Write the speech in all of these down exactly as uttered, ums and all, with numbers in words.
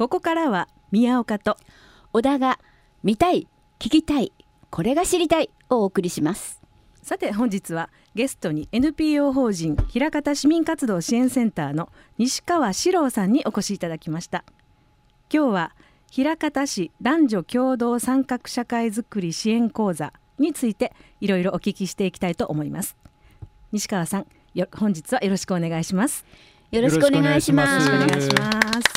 ここからは宮岡と小田が見たい、聞きたい、これが知りたいをお送りします。 さて本日はゲストに エヌピーオー 法人枚方市民活動支援センターの西川史郎さんにお越しいただきました。今日は枚方市男女共同参画社会づくり支援講座についていろいろお聞きしていきたいと思います。西川さん、よ本日はよろしくお願いします。 よろしくお願いします。 よろしくお願いします。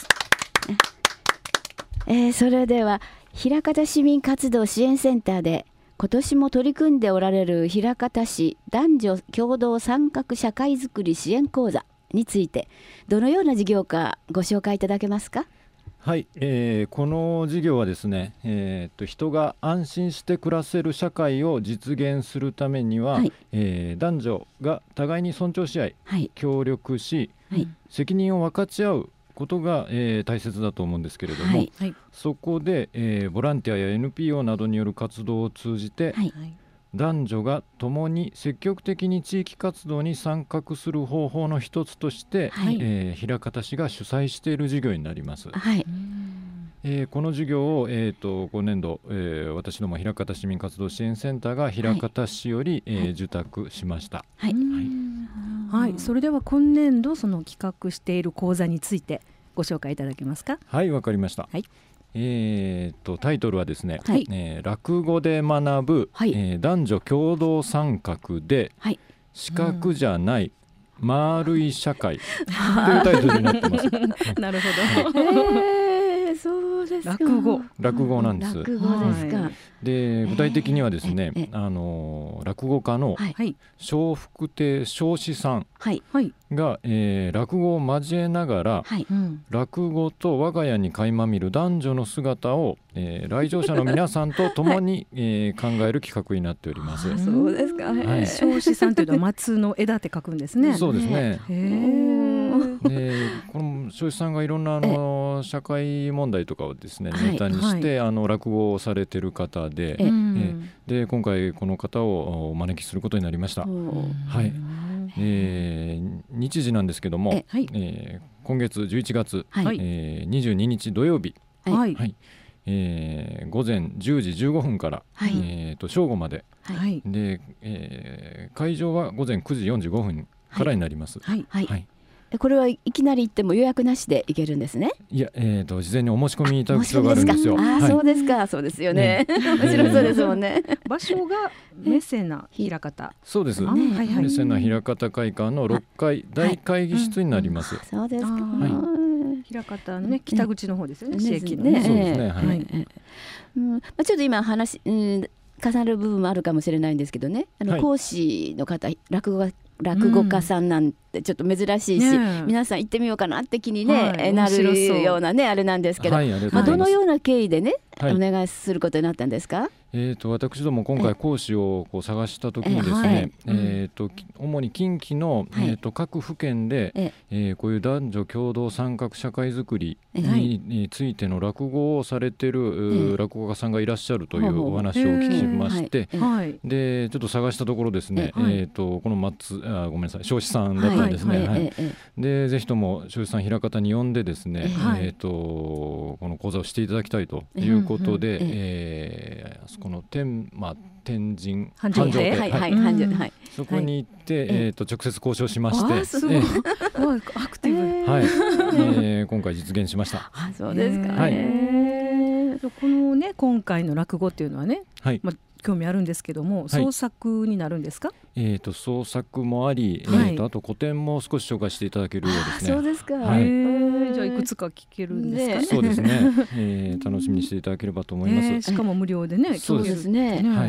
えー、それでは枚方市民活動支援センターで今年も取り組んでおられる枚方市男女共同参画社会づくり支援講座についてどのような事業かご紹介いただけますか？ はい、えー、この事業はですね、えー、と人が安心して暮らせる社会を実現するためには、はい、えー、男女が互いに尊重し合い、はい、協力し、はい、責任を分かち合うことが、えー、大切だと思うんですけれども、はいはい、そこで、えー、ボランティアや エヌピーオー などによる活動を通じて、はい、男女が共に積極的に地域活動に参画する方法の一つとして、はい、えー、枚方市が主催している事業になります。はい、えー、この事業を、えー、と今年度、えー、私ども枚方市民活動支援センターが枚方市より、はい、えー、受託しました。はいはいはい、それでは今年度その企画している講座についてご紹介いただけますか？ はい、わかりました。はい、えー、とタイトルはですね、はい、えー、落語で学ぶ、はい、えー、男女共同参画で、はい、四角じゃない、うん、丸い社会というタイトルになってます。 なるほど、 えー、そうですか。 落語落語なんです。 落語ですか。 で具体的にはですね、えー、あの落語家の笑福亭笑子さんが、えー、落語を交えながら、はい、落語と我が家に垣間見る男女の姿を、えー、来場者の皆さんと共に、はい、えー、考える企画になっております。 あ、そうですか。はい、 笑子さんというのは松の枝って書くんですね。 そうですね。へー、でこの笑子さんがいろんなあの社会問題とかをですね、ネタにして、はい、あの落語をされている方で、ええで今回この方をお招きすることになりました。はい、えー、日時なんですけども、え、はい、えー、今月じゅういちがつ、はい、えー、にじゅうににち土曜日、はいはい、えー、午前じゅうじじゅうごふんから、はい、えー、と正午まで、はい、で、えー、会場は午前くじよんじゅうごふんからになります。はいはいはい、 これはいきなり行っても予約なしで行けるんですね。 いや、えー、と事前にお申し込みいただく必要があるんですよ。 あ、 はい、 そうですか。そうですよね。面白そうですもんね。 場所がメセナ枚方。 そうです、ね、はいはい、メセナ枚方会館のろっかい大会議室になります。 はい、うん、そうですか。はい、 枚方のね、北口の方ですよね。市駅のね。 そうですね。はい、 うん、まあ、ちょっと今話、うん、重なる部分もあるかもしれないんですけどね、あの、はい、講師の方、落語が落語家さんなんてちょっと珍しいし、うんね、皆さん行ってみようかなって気に、ね、はい、なるようなねあれなんですけど、はい、まあ、どのような経緯でね、はい、お願いすることになったんですか？ えー、と私ども今回講師をこう探したときにですね、えーはい、えー、と主に近畿の、はい、えー、と各府県で、ええー、こういう男女共同参画社会づくりに、についての落語をされている、え落語家さんがいらっしゃるというお話を聞きまして、でちょっと探したところですね、えー、とこの松あごめんなさい笑子さんだったんですね。はいはいはい、でぜひとも笑子さん枚方に呼んでですね、はい、えー、とこの講座をしていただきたいということで、えー、この天、まあ、天神繁盛亭、はいはいはい、そこに行って、はい、えー、と直接交渉しまして、 あ、すごい、えー、アクティブ、 はい、えー、今回実現しました。 あ、そうですか。 はい、えー、このね今回の落語っていうのはね、はい、まあ興味あるんですけども、創作になるんですか？はい、 えー、と創作もあり、はい、えー、とあと古典も少し紹介していただけるようですね。 そうですか。 はい、 えー、じゃあいくつか聞けるんですかね。 そうですね、えー、楽しみにしていただければと思います。えー、 しかも無料でね。 そうですね。 はい、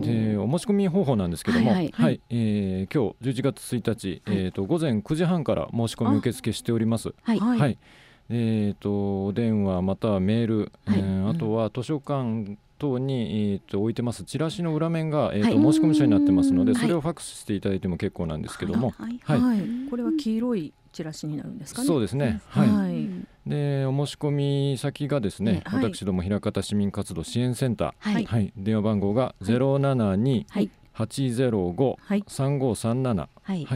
でお申し込み方法なんですけども、はいはいはい、えー、今日じゅういちがつついたち、はい、えー、と午前くじはんから申し込み受付しております。はいはい、えー、とお電話またはメール、はい、えー、あとは図書館等に、えー、と置いてますチラシの裏面が、えーとはい、申し込み書になってますので、それをファックスしていただいても結構なんですけども、はいはいはい、 これは黄色いチラシになるんですかね。 そうですね、はいはい、でお申し込み先がですね、はい、私ども枚方市民活動支援センター、はいはい、電話番号が ゼロななに はちゼロご さんごさんなな、はいはい、フ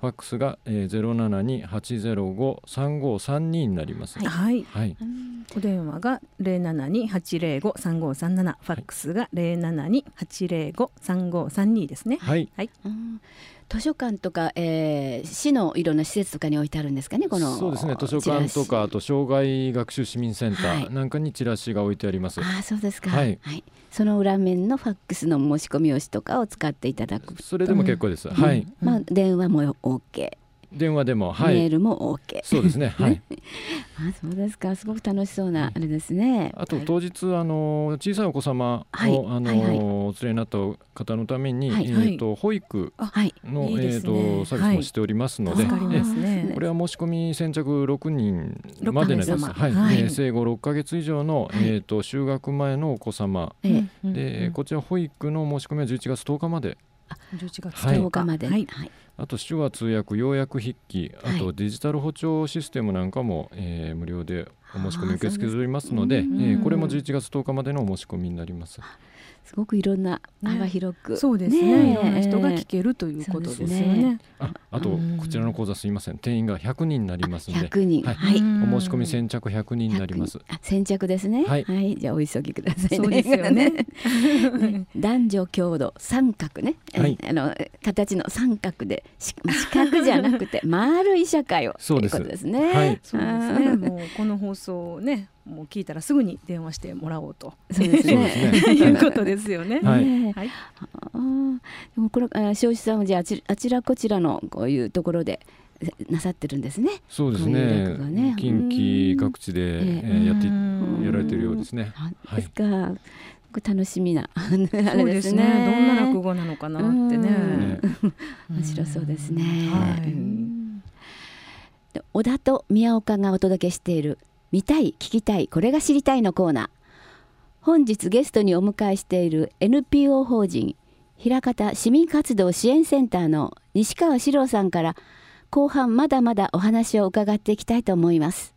ファックスが、えー、ゼロななにはちゼロごさんごさんにになります。 はい、 はい、 お電話が ゼロななにはちゼロごさんごさんなな、ファックスが ゼロななにはちゼロごさんごさんに ですね。 はい、 はい、うん、図書館とか、えー、市のいろんな施設とかに置いてあるんですかね、このそうですね、図書館とかあと障害学習市民センターなんかにチラシが置いてあります。 はい、あ、そうですか。 はい、 はい、その裏面のファックスの申し込み用紙とかを使っていただく。 それでも結構です。うん、はい、 まあ、電話も OK、 電話でも、はい、 メールも OK。 そうですね、はいあ、そうですか。すごく楽しそうなあれですね。 あと当日、あの小さいお子様を、 はい、 あの、はいはい、お連れになった方のために、はい、えー、と保育の、 はい、 えー、とサービスもしておりますので、 はい、えー、 これは申し込み先着ろくにんまでになります。はい、はい、えー、生後ろっかげつ以上の、はい、えー、と就学前のお子様、はい、でこちら保育の申し込みはじゅういちがつとおかまで。 じゅういちがつとおかまで、はい、 あと手話通訳要約筆記、あとデジタル歩調システムなんかも、えー、無料でお申し込み受け付けておりますので、えー、これもじゅういちがつとおかまでのお申し込みになります。 すごくいろんな幅広く、 ね、そうですね、いろんな人が聞けるということですよね。 あ, あとこちらの講座すいません、定員がひゃくにんになりますので、 ひゃくにん、 はいはい、お申し込み先着ひゃくにんになります。 あ、先着ですね。はい、はい、じゃあお急ぎくださいね。 そうですよねね、男女共同三角ね、はい、あの形の三角で四角じゃなくて丸い社会をということですね。 はい、そうですね。もうこの放送をね、もう聞いたらすぐに電話してもらおうと、 そうですねいうことですよね。 はい、はい、あ、でもこれ彰子さんはじゃあ、あちあちらこちらのこういうところでなさってるんですね。 そうですね、ね、近畿各地で、えー、やってやられているようですね。 はい、ですか。楽しみなあれですね。 そうですね、どんな落語なのかなってね、 面白そうですね。はい、小田と宮岡がお届けしている見たい聞きたいこれが知りたいのコーナー。本日ゲストにお迎えしている エヌピーオー 法人枚方市民活動支援センターの西川史郎さんから後半まだまだお話を伺っていきたいと思います。